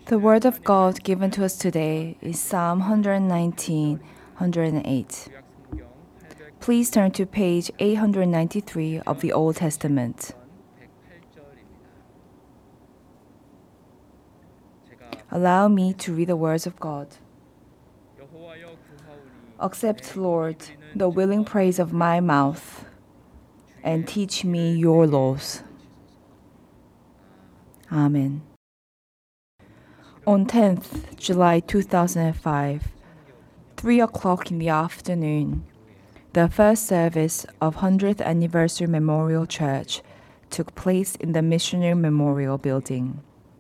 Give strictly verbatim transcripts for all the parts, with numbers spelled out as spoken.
The word of God given to us today is Psalm one nineteen, one oh eight. Please turn to page eight ninety-three of the Old Testament. Allow me to read the words of God. Accept, Lord, the willing praise of my mouth, and teach me your laws. Amen. On tenth July two thousand five, three o'clock in the afternoon, the first service of hundredth Anniversary Memorial Church took place in the Missionary Memorial Building.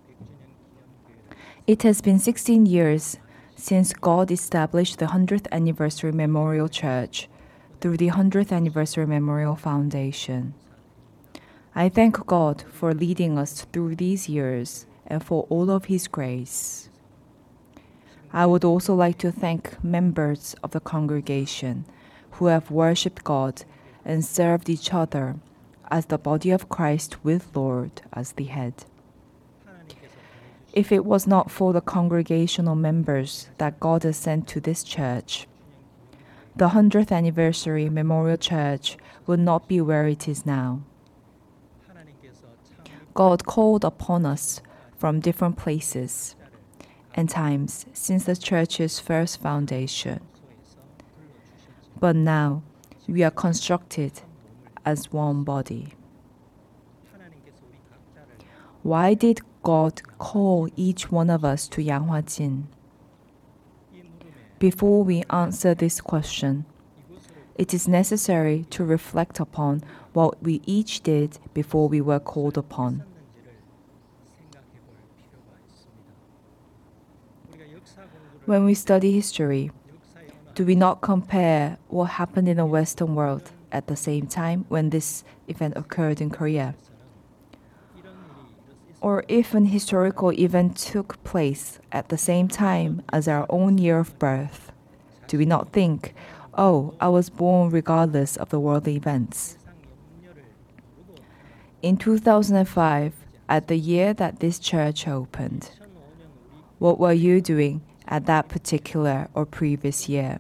It has been sixteen years since God established the hundredth Anniversary Memorial Church through the hundredth Anniversary Memorial Foundation. I thank God for leading us through these years and for all of His grace. I would also like to thank members of the congregation who have worshipped God and served each other as the body of Christ with Lord as the head. If it was not for the congregational members that God has sent to this church, the hundredth Anniversary Memorial Church would not be where it is now. God called upon us from different places and times since the church's first foundation. But now we are constructed as one body. Why did God call each one of us to Yanghwa-jin? Before we answer this question, it is necessary to reflect upon what we each did before we were called upon. When we study history, do we not compare what happened in the Western world at the same time when this event occurred in Korea? Or if an historical event took place at the same time as our own year of birth, do we not think, oh, I was born regardless of the worldly events? In two thousand five, at the year that this church opened, what were you doing at that particular or previous year?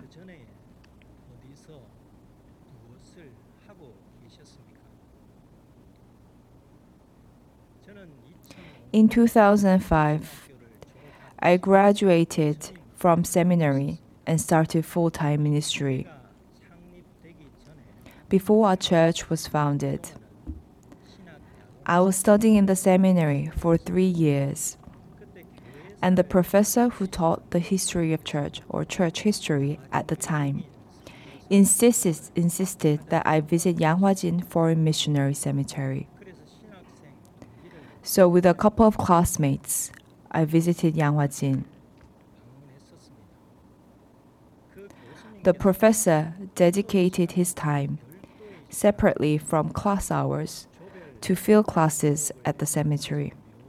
In two thousand five, I graduated from seminary and started full-time ministry. Before our church was founded, I was studying in the seminary for three years, and the professor who taught the history of church or church history at the time insisted, insisted that I visit Yanghwa-jin Foreign Missionary Cemetery. So with a couple of classmates, I visited Yanghwa-jin. The professor dedicated his time, separately from class hours, to field classes at the cemetery.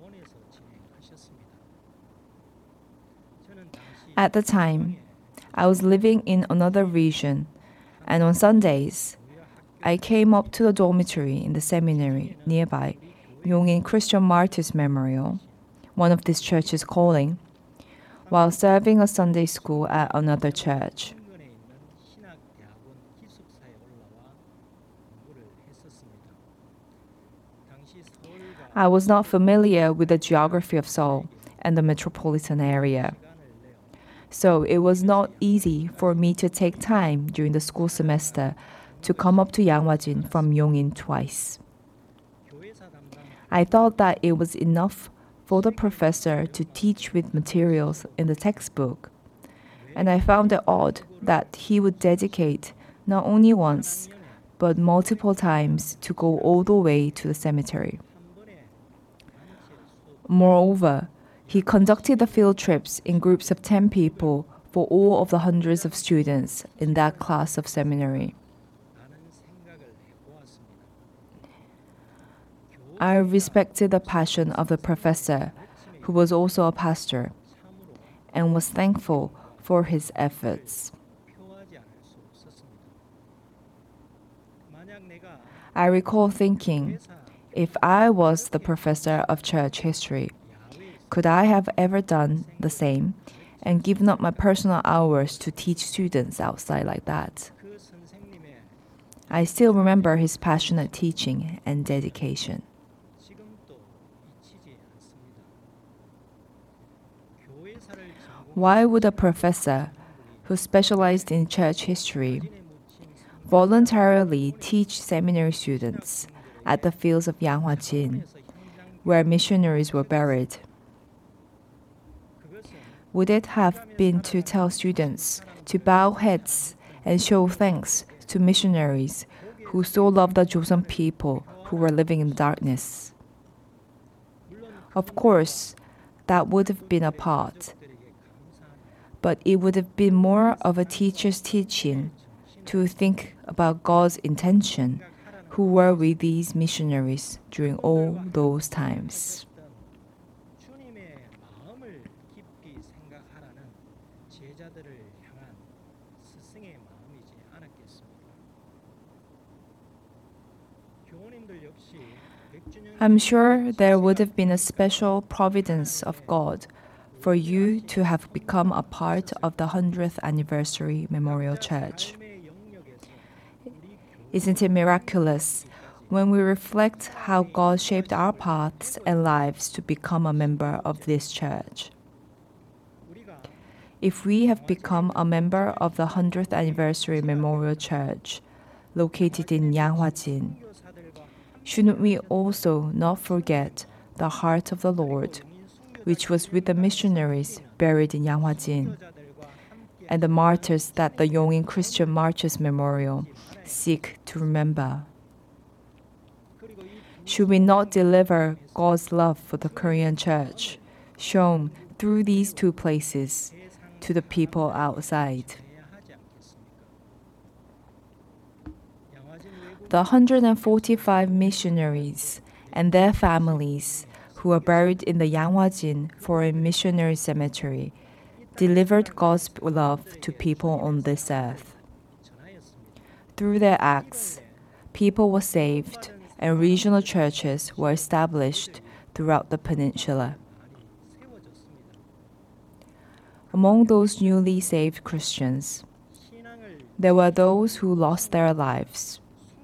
At the time, I was living in another region, and on Sundays, I came up to the dormitory in the seminary nearby Yongin Christian Martyrs Memorial, one of this church's calling, while serving a Sunday school at another church. I was not familiar with the geography of Seoul and the metropolitan area, so it was not easy for me to take time during the school semester to come up to Yanghwa-jin from Yongin twice. I thought that it was enough for the professor to teach with materials in the textbook, and I found it odd that he would dedicate not only once, but multiple times to go all the way to the cemetery. Moreover, he conducted the field trips in groups of ten people for all of the hundreds of students in that class of seminary. I respected the passion of the professor, who was also a pastor, and was thankful for his efforts. I recall thinking, if I was the professor of church history, Could I have ever done the same and given up my personal hours to teach students outside like that? I still remember his passionate teaching and dedication. Why would a professor who specialized in church history voluntarily teach seminary students at the fields of Yanghua-jin, where missionaries were buried? Would it have been to tell students to bow heads and show thanks to missionaries who so loved the Joseon people who were living in darkness? Of course, that would have been a part, but it would have been more of a teacher's teaching to think about God's intention, who were with these missionaries during all those times. I'm sure there would have been a special providence of God for you to have become a part of the hundredth Anniversary Memorial Church. Isn't it miraculous when we reflect how God shaped our paths and lives to become a member of this church? If we have become a member of the hundredth Anniversary Memorial Church, located in Yanghwa-jin, shouldn't we also not forget the heart of the Lord, which was with the missionaries buried in Yanghwa-jin, and the martyrs that the Yongin Christian Martyrs Memorial seek to remember? Should we not deliver God's love for the Korean church, shown through these two places, to the people outside? The one hundred forty-five missionaries and their families who were buried in the Yanghwa-jin Foreign Missionary Cemetery delivered God's love to people on this earth. Through their acts, people were saved and regional churches were established throughout the peninsula. Among those newly saved Christians, there were those who lost their lives.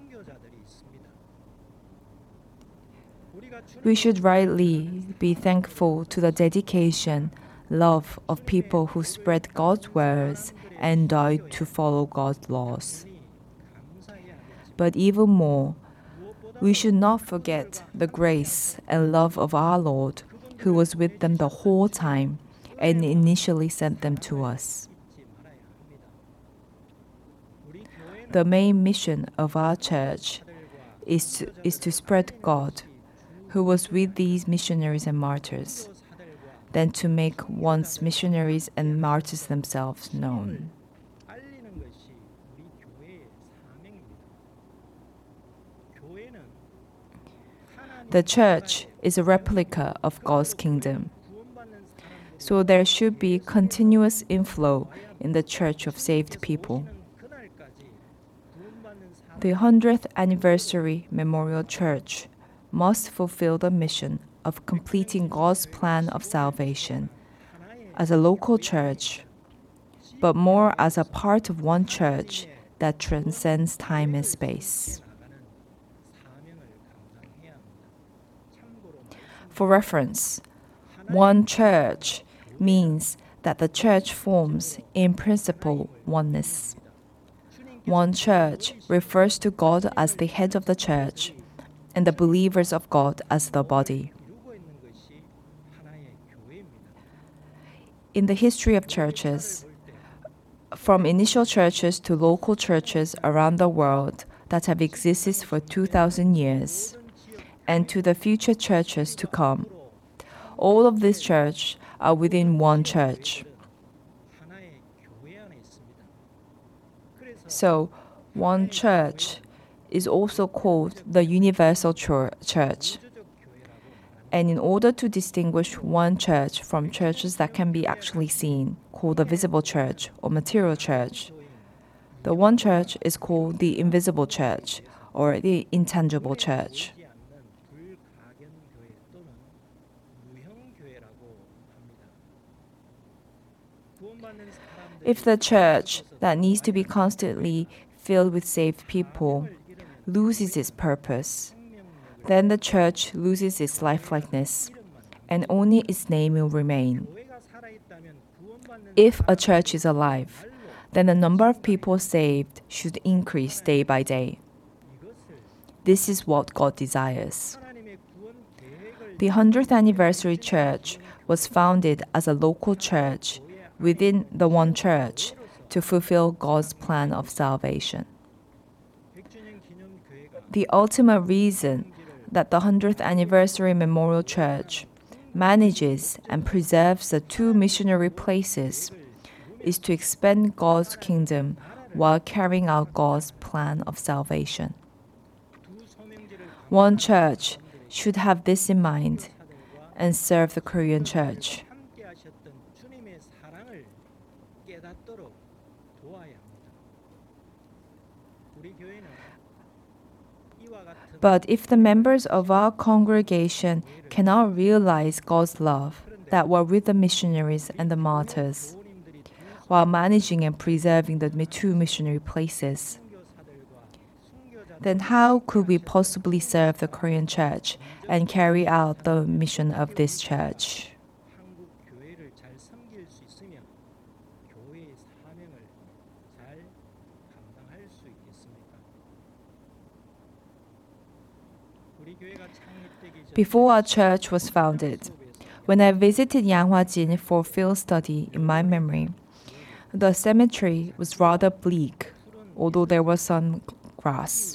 We should rightly be thankful to the dedication, love of people who spread God's words and died to follow God's laws. But even more, we should not forget the grace and love of our Lord, who was with them the whole time and initially sent them to us. The main mission of our church is to, is to spread God, who was with these missionaries and martyrs, than to make one's missionaries and martyrs themselves known. The church is a replica of God's kingdom, so there should be continuous inflow in the church of saved people. The hundredth Anniversary Memorial Church must fulfill the mission of completing God's plan of salvation as a local church, but more as a part of one church that transcends time and space. For reference, one church means that the church forms, in principle, oneness. One church refers to God as the head of the church and the believers of God as the body. In the history of churches, from initial churches to local churches around the world that have existed for two thousand years, and to the future churches to come, all of these churches are within one church. So, one church is also called the Universal Church. And in order to distinguish one church from churches that can be actually seen, called the visible church or material church, the one church is called the invisible church or the intangible church. If the church that needs to be constantly filled with saved people loses its purpose, then the church loses its lifelikeliness, and only its name will remain. If a church is alive, then the number of people saved should increase day by day. This is what God desires. The hundredth anniversary church was founded as a local church within the one church to fulfill God's plan of salvation. The ultimate reason that the hundredth anniversary Memorial Church manages and preserves the two missionary places is to expand God's kingdom while carrying out God's plan of salvation. One church should have this in mind and serve the Korean church. But if the members of our congregation cannot realize God's love that were with the missionaries and the martyrs, while managing and preserving the two missionary places, then how could we possibly serve the Korean church and carry out the mission of this church? Before our church was founded, when I visited Yanghwa-jin for field study in my memory, the cemetery was rather bleak, although there was some grass.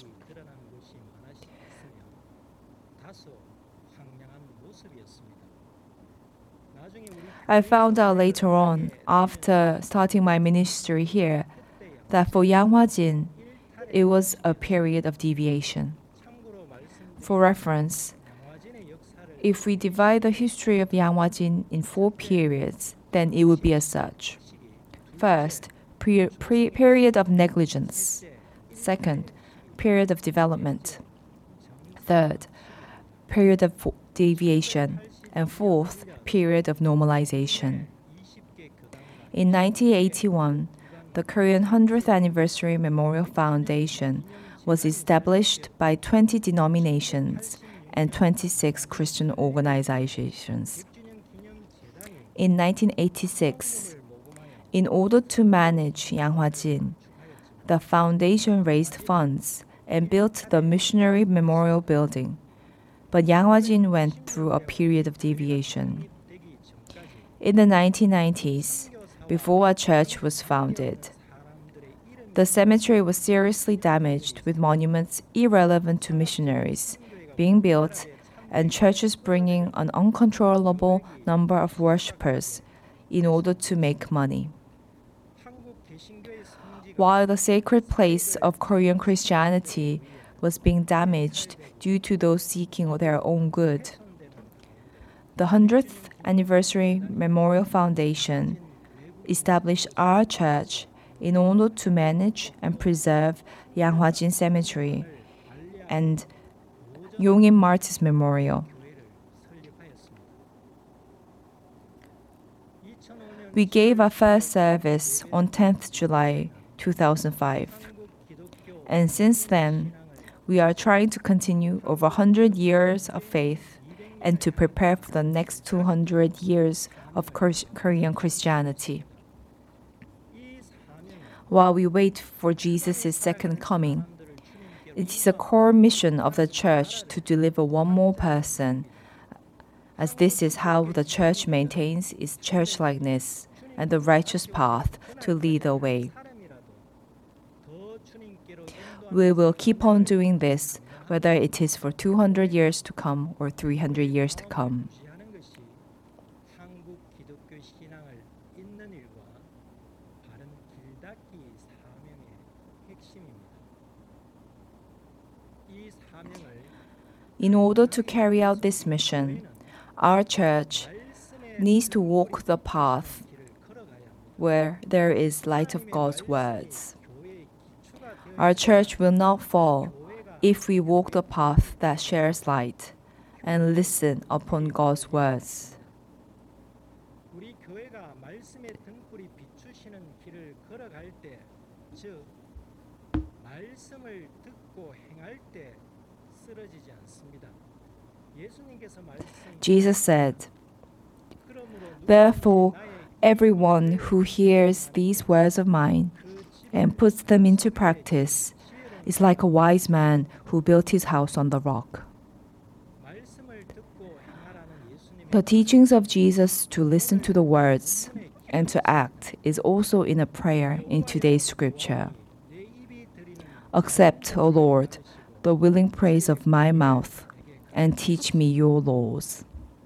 I found out later on, after starting my ministry here, that for Yanghwa-jin, it was a period of deviation. For reference, if we divide the history of Yanghwa-jin in four periods, then it would be as such. First, pre- pre- period of negligence. Second, period of development. Third, period of fo- deviation. And fourth, period of normalization. In nineteen eighty-one, the Korean hundredth Anniversary Memorial Foundation was established by twenty denominations and twenty-six Christian organizations. In nineteen eighty-six, in order to manage Yanghwa-jin, the foundation raised funds and built the Missionary Memorial Building, but Yanghwa-jin went through a period of deviation. In the nineteen nineties, before a church was founded, the cemetery was seriously damaged with monuments irrelevant to missionaries being built and churches bringing an uncontrollable number of worshippers in order to make money. While the sacred place of Korean Christianity was being damaged due to those seeking their own good, the hundredth Anniversary Memorial Foundation established our church in order to manage and preserve Yanghwa-jin Cemetery and Yongin Martyrs Memorial. We gave our first service on tenth July two thousand five, and since then, we are trying to continue over one hundred years of faith and to prepare for the next two hundred years of Korean Christianity. While we wait for Jesus' second coming, it is a core mission of the church to deliver one more person, as this is how the church maintains its church-likeness and the righteous path to lead the way. We will keep on doing this, whether it is for two hundred years to come or three hundred years to come. In order to carry out this mission, our church needs to walk the path where there is light of God's words. Our church will not fall if we walk the path that shares light and listen upon God's words. 우리 교회가 말씀의 등불이 비추시는 길을 걸어갈 때, 즉 말씀을 듣고 행할 때 쓰러지지 않습니다. 예수님께서 말씀 Jesus said, "Therefore, everyone who hears these words of mine and puts them into practice is like a wise man who built his house on the rock." The teachings of Jesus to listen to the words and to act is also in a prayer in today's scripture. Accept, O Lord, the willing praise of my mouth and teach me your laws.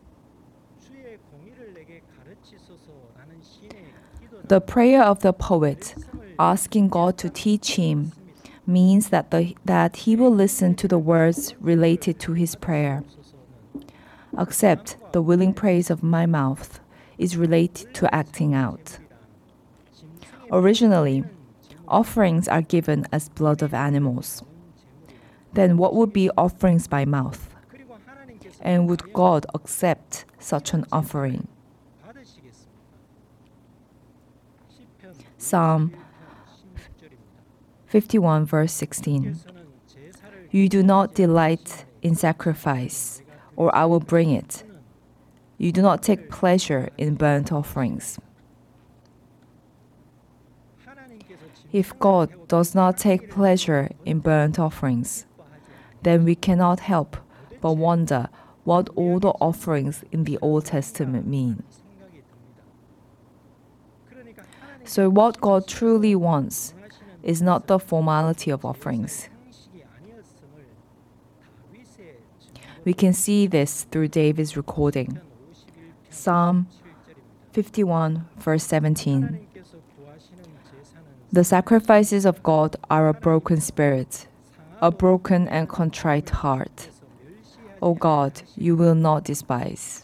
The prayer of the poet, asking God to teach him, means that, the, that he will listen to the words related to his prayer. Accept the willing praise of my mouth is related to acting out. Originally, offerings are given as blood of animals. Then what would be offerings by mouth? And would God accept such an offering? Psalm fifty-one, verse sixteen. You do not delight in sacrifice, or I will bring it. You do not take pleasure in burnt offerings. If God does not take pleasure in burnt offerings, then we cannot help but wonder what all the offerings in the Old Testament mean. So what God truly wants is not the formality of offerings. We can see this through David's recording. Psalm fifty-one, verse seventeen. The sacrifices of God are a broken spirit, a broken and contrite heart. O God, you will not despise.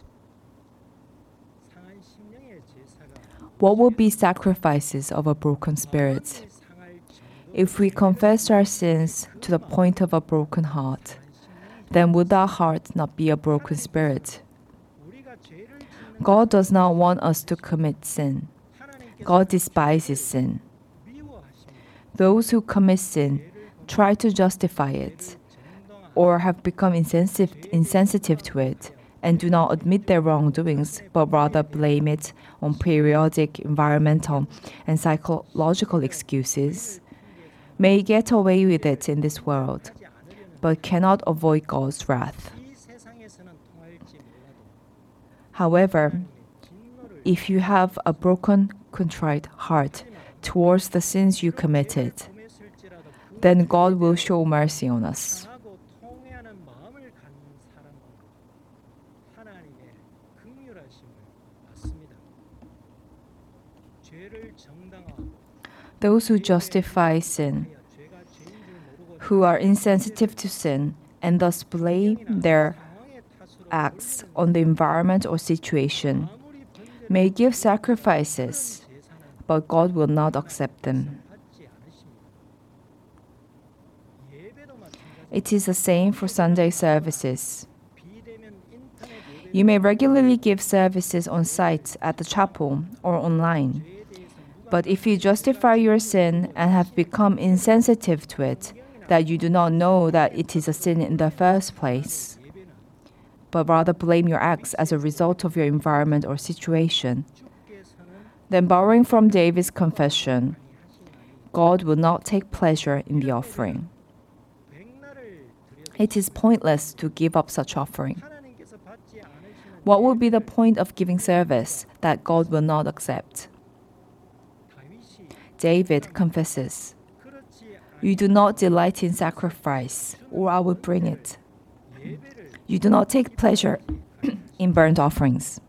What would be sacrifices of a broken spirit? If we confess our sins to the point of a broken heart, then would our heart not be a broken spirit? God does not want us to commit sin. God despises sin. Those who commit sin try to justify it, or have become insensitive, insensitive to it, and do not admit their wrongdoings, but rather blame it on periodic environmental and psychological excuses, may get away with it in this world, but cannot avoid God's wrath. However, if you have a broken, contrite heart towards the sins you committed, then God will show mercy on us. Those who justify sin, who are insensitive to sin, and thus blame their acts on the environment or situation, may give sacrifices, but God will not accept them. It is the same for Sunday services. You may regularly give services on site at the chapel or online. But if you justify your sin and have become insensitive to it, that you do not know that it is a sin in the first place, but rather blame your acts as a result of your environment or situation, then borrowing from David's confession, God will not take pleasure in the offering. It is pointless to give up such offering. What will be the point of giving service that God will not accept? David confesses, "You do not delight in sacrifice, or I will bring it. You do not take pleasure in burnt offerings."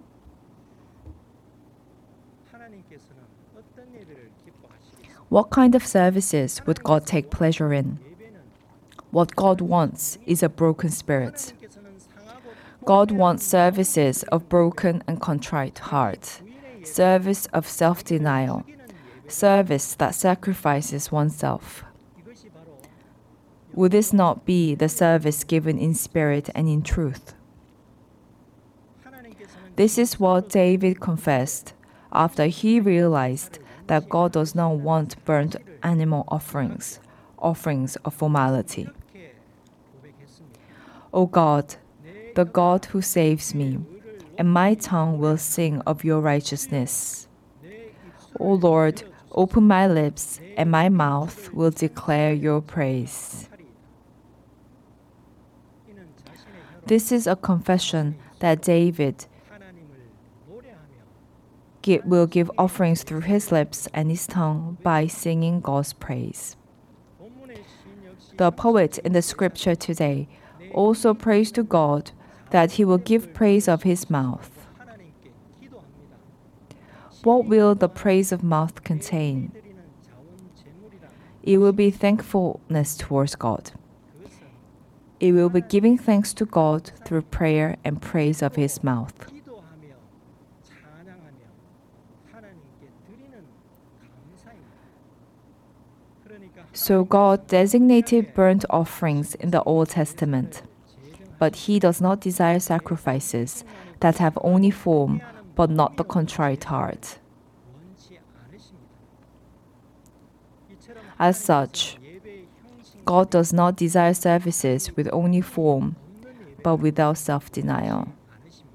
What kind of services would God take pleasure in? What God wants is a broken spirit. God wants services of broken and contrite heart, service of self-denial, service that sacrifices oneself. Would this not be the service given in spirit and in truth? This is what David confessed after he realized that God does not want burnt animal offerings, offerings of formality. 이렇게 고백했습니다. O God, 내 the God who saves me, 의를 and my tongue will sing of your righteousness. 내 입술을 O Lord, open my lips, and my mouth will declare your praise. 하리이다. 이는 자신의 혀로 This is a confession that David 하나님을 노래하며 gi- will give offerings through his lips and his tongue by singing God's praise. 본문의 시인 역시 The poet in the scripture today also prays to God that he will give praise of his mouth. 하나님께 기도합니다. What will the praise of mouth contain? 드리는 자원 제물이라 It will be thankfulness towards God. 그것은 It will be giving thanks to God through prayer and praise of his mouth. 기도하며 찬양하며 하나님께 드리는 감사입니다. 그러니까 So God designated burnt offerings in the Old Testament, but he does not desire sacrifices that have only form but not the contrite heart. 원치 않으십니다. 이처럼 As such, 예배의 형식 God does not desire services with only form 없는 예배 but without self-denial. 않으십니다.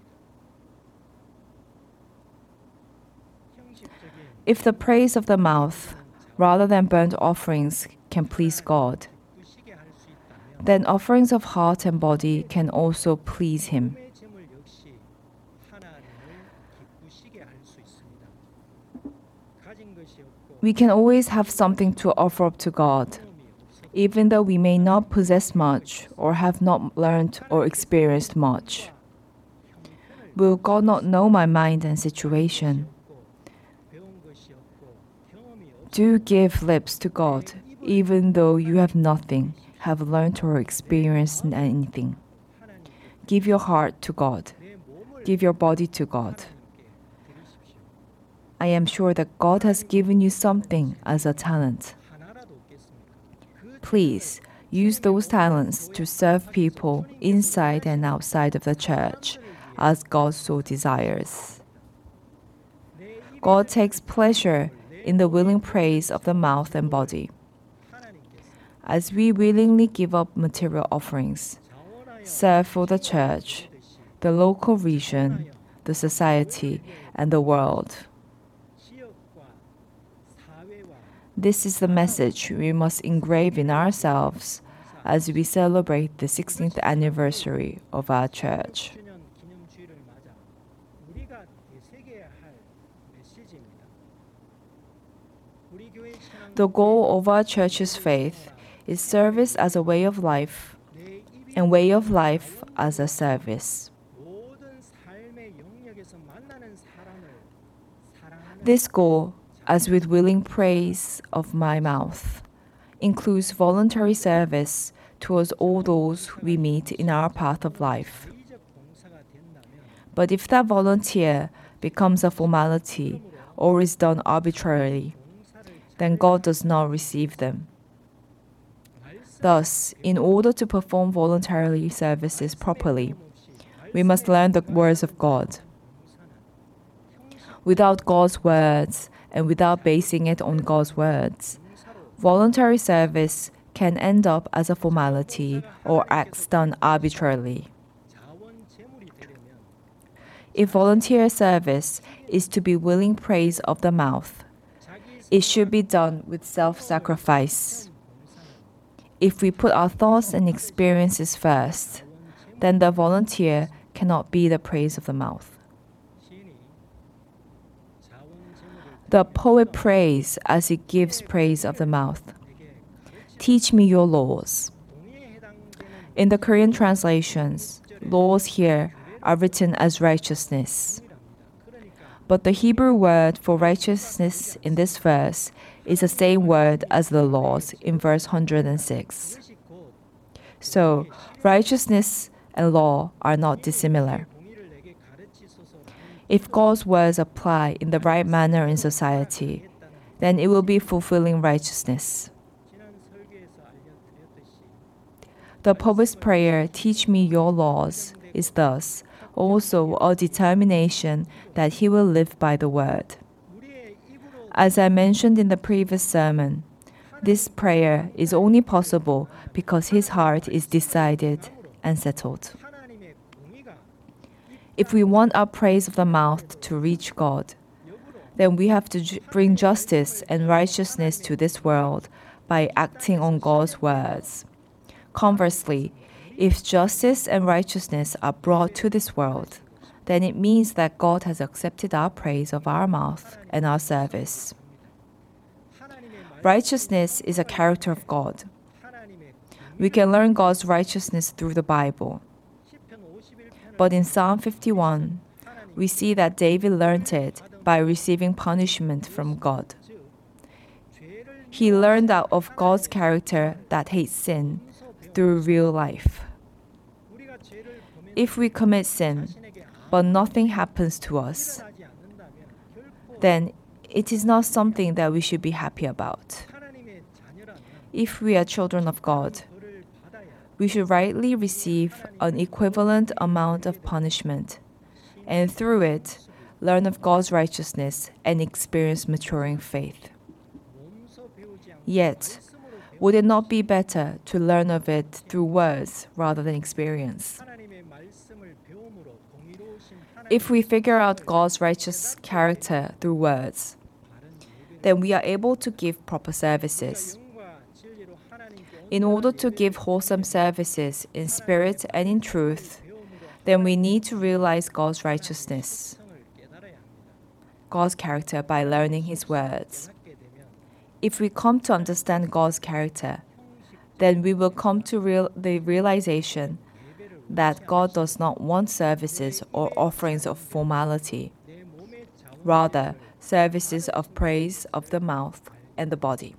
형식적인 If the praise of the mouth, rather than burnt offerings, can please God, 기쁘시게 할 수 있다면 then offerings of heart and body can also please him. 몸의 제물 역시 하나님을 기쁘시게 할 수 있습니다. 가진 것이 없고 We can always have something to offer up to God, 경험이 없어도 even though we may not possess much or have not learned or experienced much. 형편을 Will God not know my mind and situation? 없고 배운 것이 없고 경험이 없고 Do give lips to God, even though you have nothing, have learned or experienced anything. 하나님께 Give your heart to God. 내 몸을 Give your body to God. 하나님께 드리십시오. I am sure that God has given you something as a talent. 하나라도 없겠습니까? 그 Please use those talents to serve people inside and outside of the church as God so desires. 내 입에 God takes pleasure in the willing praise of the mouth and body. 하나님께서 As we willingly give up material offerings, 자원하여 serve for the church, 듯이 the local region, the society, and the world. 지역과 사회와 This is the message we must engrave in ourselves as we celebrate the sixteenth anniversary of our church. 주년 기념주의를 맞아 우리가 되새겨야 할 메시지입니다. 우리 교회 신앙 The goal of our church's faith is service as a way of life 내 입이 and way of life as a service. 모든 삶의 영역에서 만나는 사람을 사랑하는 This goal, as with willing praise of my mouth, includes voluntary service towards all those we meet in our path of life. 의적 봉사가 된다면 But if that volunteer becomes a formality or is done arbitrarily, 봉사를 then God does not receive them. 말씀 Thus, in order to perform voluntarily services properly, 없이 we must learn the words of God. 봉사는 Without God's words and without basing it on God's words, 봉사로 voluntary service can end up as a formality or acts done arbitrarily. 자원 제물이 되려면 If volunteer service is to be willing praise of the mouth, 자기 it should be done with self-sacrifice. 봉사는 If we put our thoughts and experiences first, then the volunteer cannot be the praise of the mouth. 시인이 자원 제물을 The poet prays as he gives praise of the mouth. 내게 가르쳐 Teach me your laws. 동의에 해당되는 In the Korean translations, laws here are written as righteousness. 동의랍니다. 그러니까 But the Hebrew word for righteousness in this verse is the same word as the laws in verse one hundred six. 이것이 곧 So, righteousness and law are not dissimilar. 동의를 내게 가르치소서 If God's words apply in the right manner in society, then it will be fulfilling righteousness. 지난 설교에서 알려드렸듯이 The poet's prayer, teach me your laws, is thus also a determination that he will live by the word. 우리의 입으로 As I mentioned in the previous sermon, this prayer is only possible because his heart is decided and settled. 하나님의 공의가 If we want our praise of the mouth to reach God, then we have to ju- bring justice and righteousness to this world by acting on God's words. Conversely, if justice and righteousness are brought to this world, then it means that God has accepted our praise of our mouth and our service. Righteousness is a character of God. 하나님의 We can learn God's righteousness through the Bible. 시편 오십일 편 But in Psalm fifty-one, we see that David learned it by receiving punishment from God. 즉 죄를 He learned out of God's character that hates sin through real life. 우리가 죄를 범했 If we commit sin, 자신에게 but nothing happens to us, 일어나지 않는다면 결코 then it is not something that we should be happy about. 하나님의 자녀라면 If we are children of God, 벌을 받아야 we should rightly receive an equivalent amount of punishment, and through it, learn of God's righteousness and experience maturing faith. 몸소 배우지 않고 Yet, 말씀으로 would it not be better to learn of it through words rather than experience? 하나님의 말씀을 배움으로 공의로우신 If we figure out God's righteous character through words, 바른 예배를 then we are able to give proper services. 영과 진리로 하나님께 In order to give wholesome services in spirit and in truth, 배움으로 then we need to realize God's righteousness, 성을 깨달아야 합니다. God's character by learning His words. 깨닫게 되면 If we come to understand God's character, then we will come to real, the realization that God does not want services or offerings of formality, 내 몸의 자원 rather, services of praise of the mouth and the body.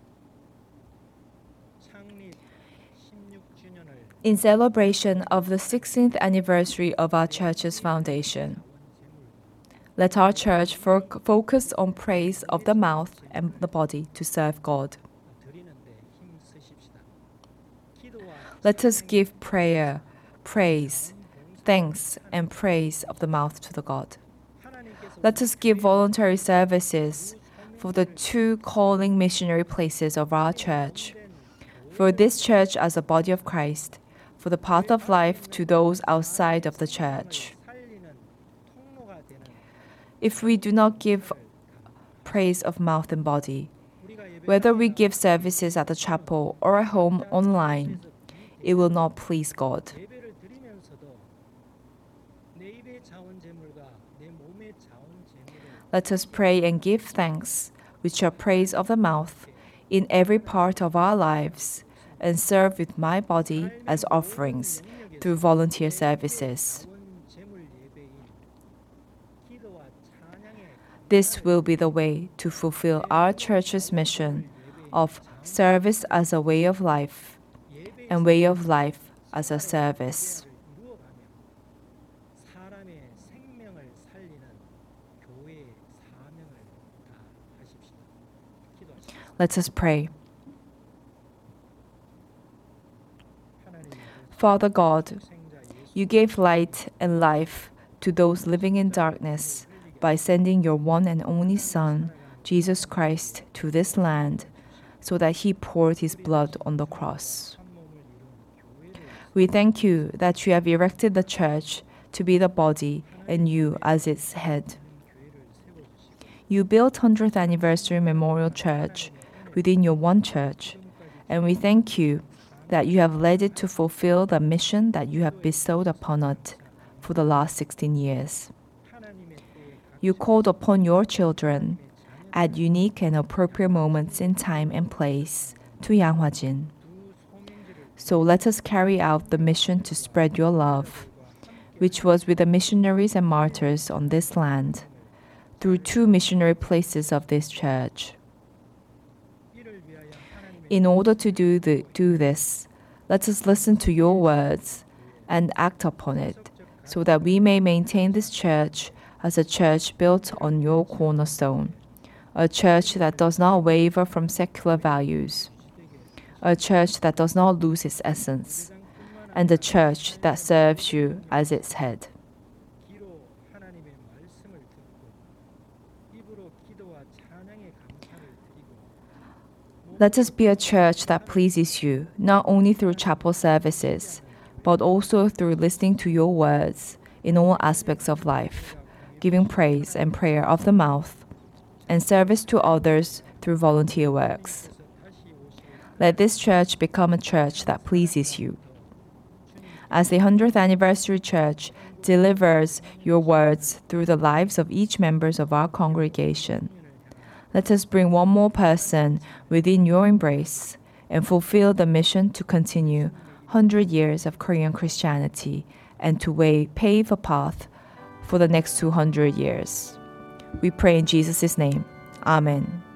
창립 십육 주년을 In celebration of the sixteenth anniversary of our church's foundation, let our church fo- focus on praise of the mouth and the body to serve God. 드리는데 힘 쓰십시다. 기도와 Let us give prayer, praise, thanks, and praise of the mouth to the God. 하나님께서 Let us give voluntary services for the two calling missionary places of our church, for this church as a body of Christ, for the path of life to those outside of the church. 살리는 통로가 되는 If we do not give praise of mouth and body, 우리가 예배 whether we give services at the chapel or at home online, it will not please God. 예배를 드리면서도 내 입의 자원 제물과 내 몸의 자원 제물을 Let us pray and give thanks, which are praise of the mouth, in every part of our lives, and serve with my body as offerings through volunteer services. 자원 제물 예배인 기도와 찬양의 This will be the way to fulfill our church's mission of service as a way of life 예배 and way of life as a service. 이루어가며 사람의 생명을 살리는 교회의 사명을 다하십시다. 기도하십시다. Let us pray. 하나님 Father God, 생자 예수 you gave light and life to those living in darkness by sending your one and only Son, Jesus Christ, to this land so that he poured his blood on the cross. 한 몸을 이룬 교회를 We thank you that you have erected the church to be the body and you as its head. 교회를 세워주시고 You built hundredth Anniversary Memorial Church within your one church, and we thank you that you have led it to fulfill the mission that you have bestowed upon it for the last sixteen years. 하나님의 때에 You called upon your children at unique and appropriate moments in time and place to Yanghwajin. 두 소명제를 So let us carry out the mission to spread your love, which was with the missionaries and martyrs on this land, through two missionary places of this church. 이를 위하여 하나님의 In order to do, the, do this, let us listen to your words and act upon it, so that we may maintain this church as a church built on your cornerstone, a church that does not waver from secular values, a church that does not lose its essence, and a church that serves you as its head. 입으로 기도와 찬양의 감사를 드리고 Let us be a church that pleases you, not only through chapel services, but also through listening to your words in all aspects of life, giving praise and prayer of the mouth, and service to others through volunteer works. Let this church become a church that pleases you. As the hundredth Anniversary Church delivers your words through the lives of each members of our congregation, let us bring one more person within your embrace and fulfill the mission to continue one hundred years of Korean Christianity and to way, pave a path for the next two hundred years. We pray in Jesus' name. Amen.